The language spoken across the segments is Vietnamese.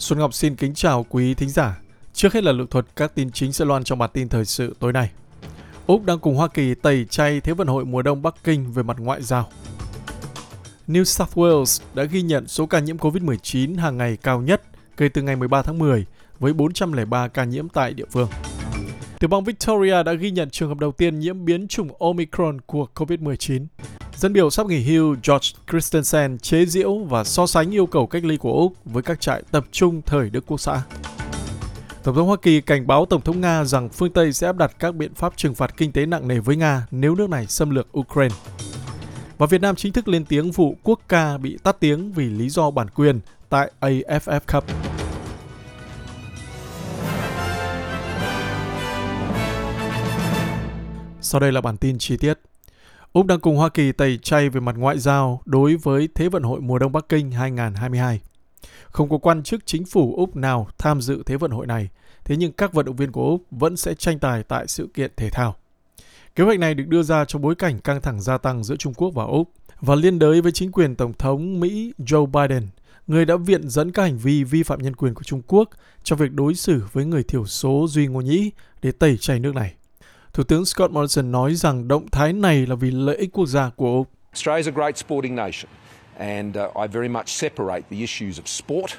Xuân Ngọc xin kính chào quý thính giả. Trước hết là lược thuật các tin chính sẽ loan trong bản tin thời sự tối nay. Úc đang cùng Hoa Kỳ tẩy chay Thế vận hội mùa đông Bắc Kinh về mặt ngoại giao. New South Wales đã ghi nhận số ca nhiễm COVID-19 hàng ngày cao nhất kể từ ngày 13 tháng 10 với 403 ca nhiễm tại địa phương. Tiểu bang Victoria đã ghi nhận trường hợp đầu tiên nhiễm biến chủng Omicron của COVID-19. Dân biểu sắp nghỉ hưu George Christensen chế giễu và so sánh yêu cầu cách ly của Úc với các trại tập trung thời Đức Quốc xã. Tổng thống Hoa Kỳ cảnh báo Tổng thống Nga rằng phương Tây sẽ áp đặt các biện pháp trừng phạt kinh tế nặng nề với Nga nếu nước này xâm lược Ukraine. Và Việt Nam chính thức lên tiếng vụ quốc ca bị tắt tiếng vì lý do bản quyền tại AFF Cup. Sau đây là bản tin chi tiết. Úc đang cùng Hoa Kỳ tẩy chay về mặt ngoại giao đối với Thế vận hội mùa đông Bắc Kinh 2022. Không có quan chức chính phủ Úc nào tham dự Thế vận hội này, thế nhưng các vận động viên của Úc vẫn sẽ tranh tài tại sự kiện thể thao. Kế hoạch này được đưa ra trong bối cảnh căng thẳng gia tăng giữa Trung Quốc và Úc và liên đới với chính quyền Tổng thống Mỹ Joe Biden, người đã viện dẫn các hành vi vi phạm nhân quyền của Trung Quốc trong việc đối xử với người thiểu số Duy Ngô Nhĩ để tẩy chay nước này. Thủ tướng Scott Morrison nói rằng động thái này là vì lợi ích quốc gia của Úc. Australia is a great sporting nation, and I very much separate the issues of sport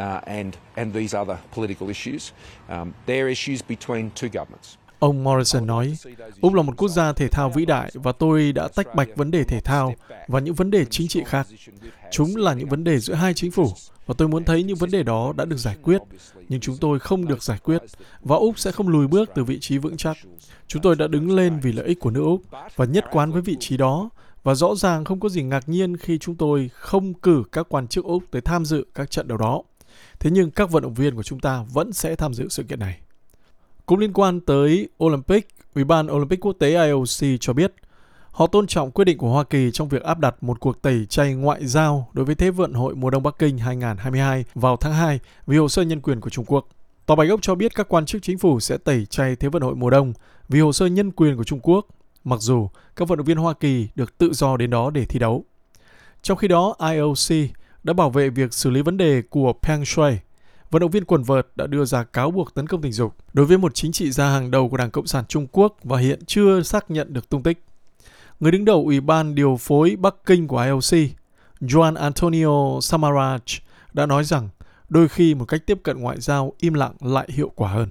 and these other political issues. They're issues between two governments. Ông Morrison nói, Úc là một quốc gia thể thao vĩ đại và tôi đã tách bạch vấn đề thể thao và những vấn đề chính trị khác. Chúng là những vấn đề giữa hai chính phủ và tôi muốn thấy những vấn đề đó đã được giải quyết, nhưng chúng tôi không được giải quyết và Úc sẽ không lùi bước từ vị trí vững chắc. Chúng tôi đã đứng lên vì lợi ích của nước Úc và nhất quán với vị trí đó và rõ ràng không có gì ngạc nhiên khi chúng tôi không cử các quan chức Úc tới tham dự các trận đấu đó. Thế nhưng các vận động viên của chúng ta vẫn sẽ tham dự sự kiện này. Cũng liên quan tới Olympic, Ủy ban Olympic Quốc tế IOC cho biết họ tôn trọng quyết định của Hoa Kỳ trong việc áp đặt một cuộc tẩy chay ngoại giao đối với Thế vận hội mùa đông Bắc Kinh 2022 vào tháng 2 vì hồ sơ nhân quyền của Trung Quốc. Tòa Bạch Ốc cho biết các quan chức chính phủ sẽ tẩy chay Thế vận hội mùa đông vì hồ sơ nhân quyền của Trung Quốc, mặc dù các vận động viên Hoa Kỳ được tự do đến đó để thi đấu. Trong khi đó, IOC đã bảo vệ việc xử lý vấn đề của Peng Shuai, vận động viên quần vợt đã đưa ra cáo buộc tấn công tình dục đối với một chính trị gia hàng đầu của Đảng Cộng sản Trung Quốc và hiện chưa xác nhận được tung tích. Người đứng đầu Ủy ban điều phối Bắc Kinh của IOC, Juan Antonio Samaranch, đã nói rằng đôi khi một cách tiếp cận ngoại giao im lặng lại hiệu quả hơn.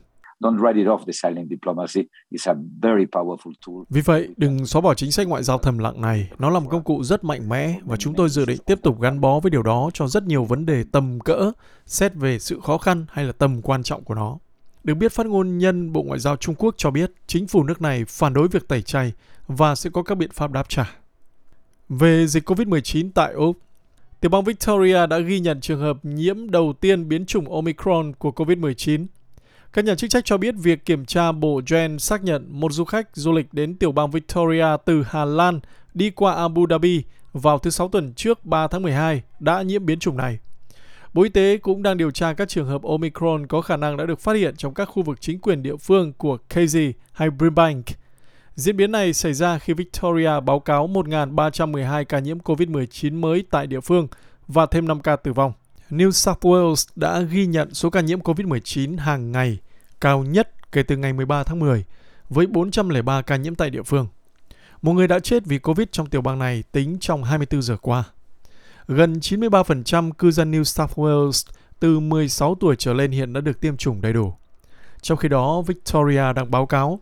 Vì vậy, đừng xóa bỏ chính sách ngoại giao thầm lặng này. Nó là một công cụ rất mạnh mẽ và chúng tôi dự định tiếp tục gắn bó với điều đó cho rất nhiều vấn đề tầm cỡ, xét về sự khó khăn hay là tầm quan trọng của nó. Được biết, phát ngôn nhân Bộ Ngoại giao Trung Quốc cho biết chính phủ nước này phản đối việc tẩy chay và sẽ có các biện pháp đáp trả. Về dịch COVID-19 tại Úc, tiểu bang Victoria đã ghi nhận trường hợp nhiễm đầu tiên biến chủng Omicron của COVID-19. Các nhà chức trách cho biết việc kiểm tra bộ gen xác nhận một du khách du lịch đến tiểu bang Victoria từ Hà Lan đi qua Abu Dhabi vào thứ Sáu tuần trước 3 tháng 12 đã nhiễm biến chủng này. Bộ Y tế cũng đang điều tra các trường hợp Omicron có khả năng đã được phát hiện trong các khu vực chính quyền địa phương của Casey hay Brimbank. Diễn biến này xảy ra khi Victoria báo cáo 1.312 ca nhiễm COVID-19 mới tại địa phương và thêm 5 ca tử vong. New South Wales đã ghi nhận số ca nhiễm COVID-19 hàng ngày cao nhất kể từ ngày 13 tháng 10 với 403 ca nhiễm tại địa phương. Một người đã chết vì Covid trong tiểu bang này tính trong 24 giờ qua. Gần 93% cư dân New South Wales từ 16 tuổi trở lên hiện đã được tiêm chủng đầy đủ. Trong khi đó, Victoria đang báo cáo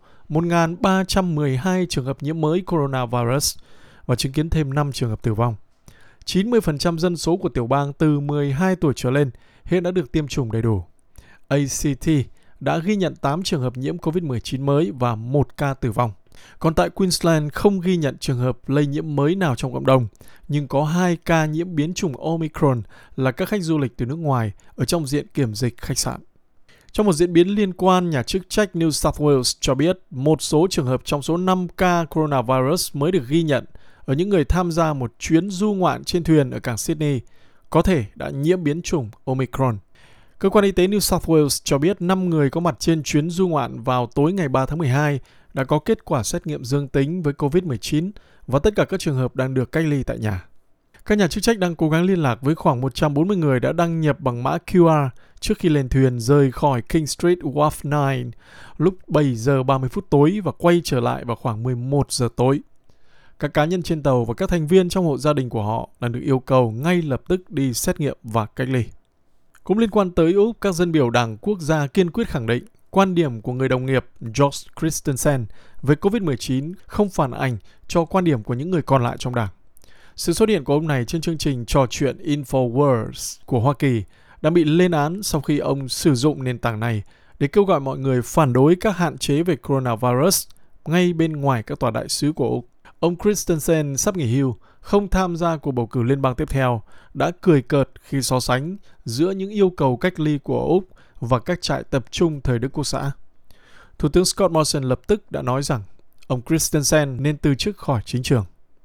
1.312 trường hợp nhiễm mới coronavirus và chứng kiến thêm 5 trường hợp tử vong. 90% dân số của tiểu bang từ 12 tuổi trở lên hiện đã được tiêm chủng đầy đủ. ACT đã ghi nhận 8 trường hợp nhiễm COVID-19 mới và 1 ca tử vong. Còn tại Queensland không ghi nhận trường hợp lây nhiễm mới nào trong cộng đồng, nhưng có 2 ca nhiễm biến chủng Omicron là các khách du lịch từ nước ngoài ở trong diện kiểm dịch khách sạn. Trong một diễn biến liên quan, nhà chức trách New South Wales cho biết một số trường hợp trong số 5 ca coronavirus mới được ghi nhận ở những người tham gia một chuyến du ngoạn trên thuyền ở cảng Sydney có thể đã nhiễm biến chủng Omicron. Cơ quan y tế New South Wales cho biết 5 người có mặt trên chuyến du ngoạn vào tối ngày 3 tháng 12 đã có kết quả xét nghiệm dương tính với COVID-19 và tất cả các trường hợp đang được cách ly tại nhà. Các nhà chức trách đang cố gắng liên lạc với khoảng 140 người đã đăng nhập bằng mã QR trước khi lên thuyền rời khỏi King Street Wharf 9 lúc 7 giờ 30 phút tối và quay trở lại vào khoảng 11 giờ tối. Các cá nhân trên tàu và các thành viên trong hộ gia đình của họ đã được yêu cầu ngay lập tức đi xét nghiệm và cách ly. Cũng liên quan tới Úc, các dân biểu Đảng Quốc gia kiên quyết khẳng định quan điểm của người đồng nghiệp George Christensen về COVID-19 không phản ảnh cho quan điểm của những người còn lại trong đảng. Sự xuất hiện của ông này trên chương trình trò chuyện InfoWars của Hoa Kỳ đã bị lên án sau khi ông sử dụng nền tảng này để kêu gọi mọi người phản đối các hạn chế về coronavirus ngay bên ngoài các tòa đại sứ của Úc. Ông Christensen sắp nghỉ hưu, không tham gia cuộc bầu cử liên bang tiếp theo, đã cười cợt khi so sánh giữa những yêu cầu cách ly của Úc và các trại tập trung thời Đức Quốc xã. Thủ tướng Scott Morrison lập tức đã nói rằng ông Christensen nên từ chức khỏi chính trường.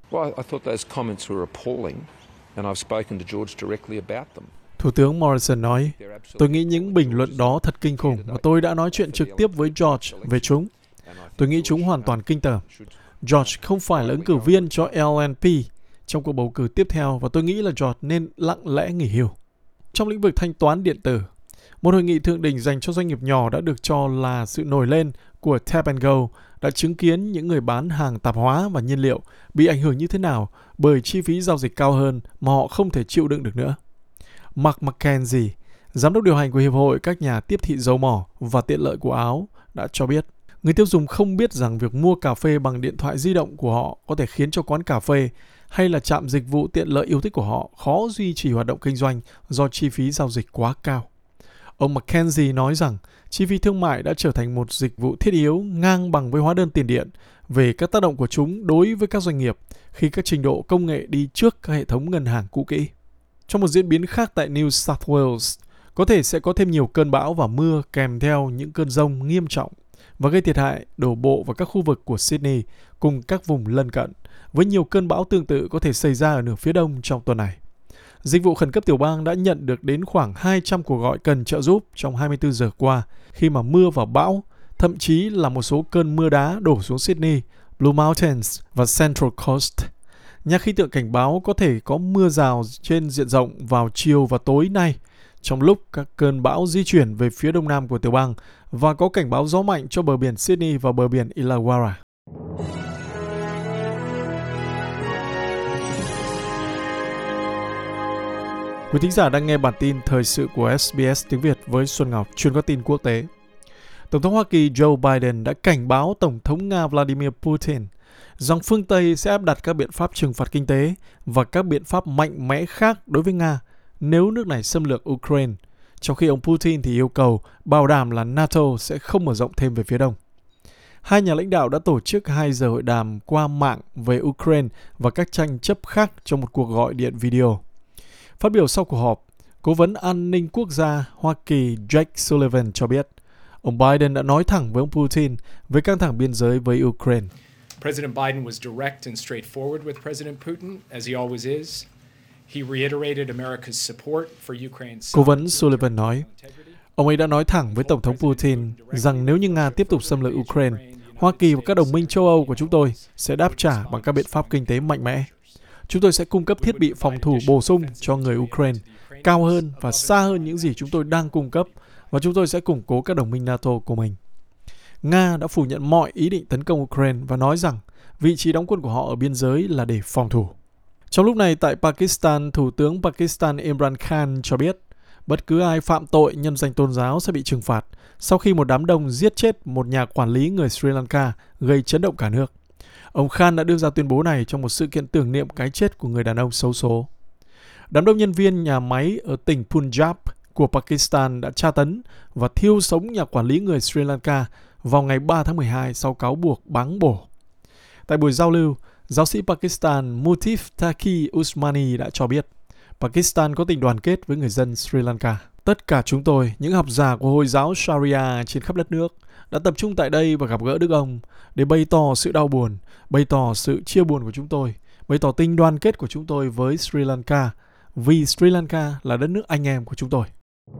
Thủ tướng Morrison nói, tôi nghĩ những bình luận đó thật kinh khủng và tôi đã nói chuyện trực tiếp với George về chúng. Tôi nghĩ chúng hoàn toàn kinh tởm. George không phải là ứng cử viên cho LNP trong cuộc bầu cử tiếp theo và tôi nghĩ là George nên lặng lẽ nghỉ hưu. Trong lĩnh vực thanh toán điện tử, một hội nghị thượng đỉnh dành cho doanh nghiệp nhỏ đã được cho là sự nổi lên của Tap & Go đã chứng kiến những người bán hàng tạp hóa và nhiên liệu bị ảnh hưởng như thế nào bởi chi phí giao dịch cao hơn mà họ không thể chịu đựng được nữa. Mark McKenzie, giám đốc điều hành của Hiệp hội các nhà tiếp thị dầu mỏ và tiện lợi của Áo, đã cho biết người tiêu dùng không biết rằng việc mua cà phê bằng điện thoại di động của họ có thể khiến cho quán cà phê hay là trạm dịch vụ tiện lợi yêu thích của họ khó duy trì hoạt động kinh doanh do chi phí giao dịch quá cao. Ông McKenzie nói rằng chi phí thương mại đã trở thành một dịch vụ thiết yếu ngang bằng với hóa đơn tiền điện về các tác động của chúng đối với các doanh nghiệp khi các trình độ công nghệ đi trước các hệ thống ngân hàng cũ kỹ. Trong một diễn biến khác tại New South Wales, có thể sẽ có thêm nhiều cơn bão và mưa kèm theo những cơn dông nghiêm trọng và gây thiệt hại đổ bộ vào các khu vực của Sydney cùng các vùng lân cận, với nhiều cơn bão tương tự có thể xảy ra ở nửa phía đông trong tuần này. Dịch vụ khẩn cấp tiểu bang đã nhận được đến khoảng 200 cuộc gọi cần trợ giúp trong 24 giờ qua khi mà mưa và bão, thậm chí là một số cơn mưa đá đổ xuống Sydney, Blue Mountains và Central Coast. Nhà khí tượng cảnh báo có thể có mưa rào trên diện rộng vào chiều và tối nay, trong lúc các cơn bão di chuyển về phía đông nam của tiểu bang và có cảnh báo gió mạnh cho bờ biển Sydney và bờ biển Illawarra. Quý thính giả đang nghe bản tin thời sự của SBS tiếng Việt với Xuân Ngọc, chuyên các tin quốc tế. Tổng thống Hoa Kỳ Joe Biden đã cảnh báo Tổng thống Nga Vladimir Putin rằng phương Tây sẽ áp đặt các biện pháp trừng phạt kinh tế và các biện pháp mạnh mẽ khác đối với Nga nếu nước này xâm lược Ukraine, trong khi ông Putin thì yêu cầu bảo đảm là NATO sẽ không mở rộng thêm về phía đông. Hai nhà lãnh đạo đã tổ chức 2 giờ hội đàm qua mạng về Ukraine và các tranh chấp khác trong một cuộc gọi điện video. Phát biểu sau cuộc họp, Cố vấn An ninh Quốc gia Hoa Kỳ Jake Sullivan cho biết, ông Biden đã nói thẳng với ông Putin về căng thẳng biên giới với Ukraine. President Biden was direct and straightforward with President Putin, as he always is. He reiterated America's support for Ukraine's. Cố vấn Sullivan nói, ông ấy đã nói thẳng với Tổng thống Putin rằng nếu như Nga tiếp tục xâm lược Ukraine, Hoa Kỳ và các đồng minh châu Âu của chúng tôi sẽ đáp trả bằng các biện pháp kinh tế mạnh mẽ. Chúng tôi sẽ cung cấp thiết bị phòng thủ bổ sung cho người Ukraine, cao hơn và xa hơn những gì chúng tôi đang cung cấp, và chúng tôi sẽ củng cố các đồng minh NATO của mình. Nga đã phủ nhận mọi ý định tấn công Ukraine và nói rằng vị trí đóng quân của họ ở biên giới là để phòng thủ. Trong lúc này tại Pakistan, Thủ tướng Pakistan Imran Khan cho biết bất cứ ai phạm tội nhân danh tôn giáo sẽ bị trừng phạt sau khi một đám đông giết chết một nhà quản lý người Sri Lanka gây chấn động cả nước. Ông Khan đã đưa ra tuyên bố này trong một sự kiện tưởng niệm cái chết của người đàn ông xấu số. Đám đông nhân viên nhà máy ở tỉnh Punjab của Pakistan đã tra tấn và thiêu sống nhà quản lý người Sri Lanka vào ngày 3 tháng 12 sau cáo buộc báng bổ. Tại buổi giao lưu, giáo sĩ Pakistan Mutif Taqi Usmani đã cho biết Pakistan có tình đoàn kết với người dân Sri Lanka. Tất cả chúng tôi, những học giả của Hồi giáo Sharia trên khắp đất nước, đã tập trung tại đây và gặp gỡ Đức ông để bày tỏ sự đau buồn, bày tỏ sự chia buồn của chúng tôi, bày tỏ tình đoàn kết của chúng tôi với Sri Lanka, vì Sri Lanka là đất nước anh em của chúng tôi.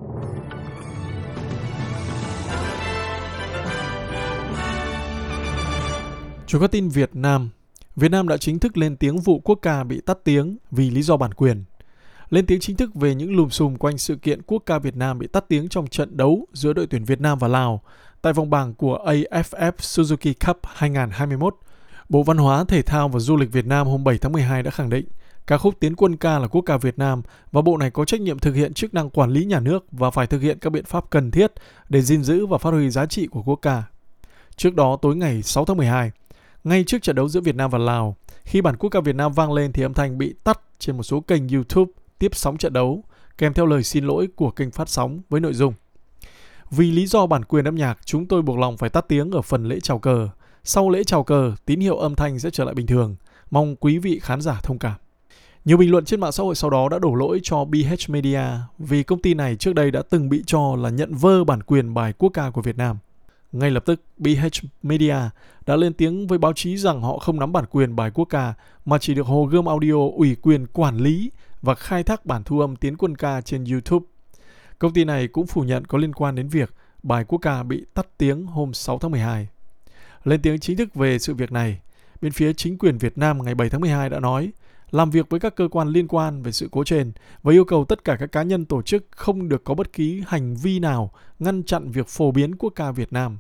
Chúng có tin Việt Nam đã chính thức lên tiếng vụ quốc ca bị tắt tiếng vì lý do bản quyền. Lên tiếng chính thức về những lùm xùm quanh sự kiện quốc ca Việt Nam bị tắt tiếng trong trận đấu giữa đội tuyển Việt Nam và Lào tại vòng bảng của AFF Suzuki Cup 2021. Bộ Văn hóa, Thể thao và Du lịch Việt Nam hôm 7 tháng 12 đã khẳng định ca khúc Tiến quân ca là quốc ca Việt Nam và bộ này có trách nhiệm thực hiện chức năng quản lý nhà nước và phải thực hiện các biện pháp cần thiết để gìn giữ và phát huy giá trị của quốc ca. Trước đó, tối ngày 6 tháng 12, ngay trước trận đấu giữa Việt Nam và Lào, khi bản quốc ca Việt Nam vang lên thì âm thanh bị tắt trên một số kênh YouTube tiếp sóng trận đấu, kèm theo lời xin lỗi của kênh phát sóng với nội dung: vì lý do bản quyền âm nhạc, chúng tôi buộc lòng phải tắt tiếng ở phần lễ chào cờ. Sau lễ chào cờ, tín hiệu âm thanh sẽ trở lại bình thường. Mong quý vị khán giả thông cảm. Nhiều bình luận trên mạng xã hội sau đó đã đổ lỗi cho BH Media vì công ty này trước đây đã từng bị cho là nhận vơ bản quyền bài quốc ca của Việt Nam. Ngay lập tức, BH Media đã lên tiếng với báo chí rằng họ không nắm bản quyền bài quốc ca mà chỉ được Hồ Gươm Audio ủy quyền quản lý và khai thác bản thu âm Tiến quân ca trên YouTube. Công ty này cũng phủ nhận có liên quan đến việc bài quốc ca bị tắt tiếng hôm 6 tháng 12. Lên tiếng chính thức về sự việc này, bên phía chính quyền Việt Nam ngày 7 tháng 12 đã nói làm việc với các cơ quan liên quan về sự cố trên và yêu cầu tất cả các cá nhân tổ chức không được có bất kỳ hành vi nào ngăn chặn việc phổ biến quốc ca Việt Nam.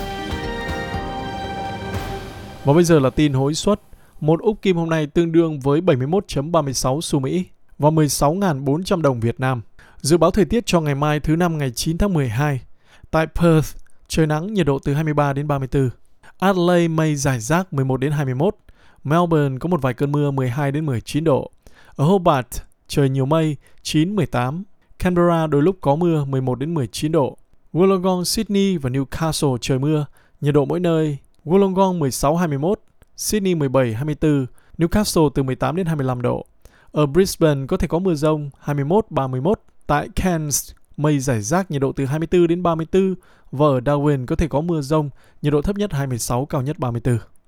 Và bây giờ là tin hối suất. Một úc kim hôm nay tương đương với 71.36 xu Mỹ và 16.400 đồng Việt Nam. Dự báo thời tiết cho ngày mai thứ Năm ngày 9 tháng 12. Tại Perth, trời nắng, nhiệt độ từ 23 đến 34. Adelaide mây rải rác 11 đến 21. Melbourne có một vài cơn mưa 12 đến 19 độ. Ở Hobart, trời nhiều mây 9-18. Canberra đôi lúc có mưa 11 đến 19 độ. Wollongong, Sydney và Newcastle trời mưa, nhiệt độ mỗi nơi Wollongong 16-21, Sydney 17-24, Newcastle từ 18 đến 25 độ. Ở Brisbane có thể có mưa rông 21-31. Tại Cairns, mây rải rác, nhiệt độ từ 24 đến 34. Và ở Darwin có thể có mưa rông, nhiệt độ thấp nhất 26, cao nhất 34.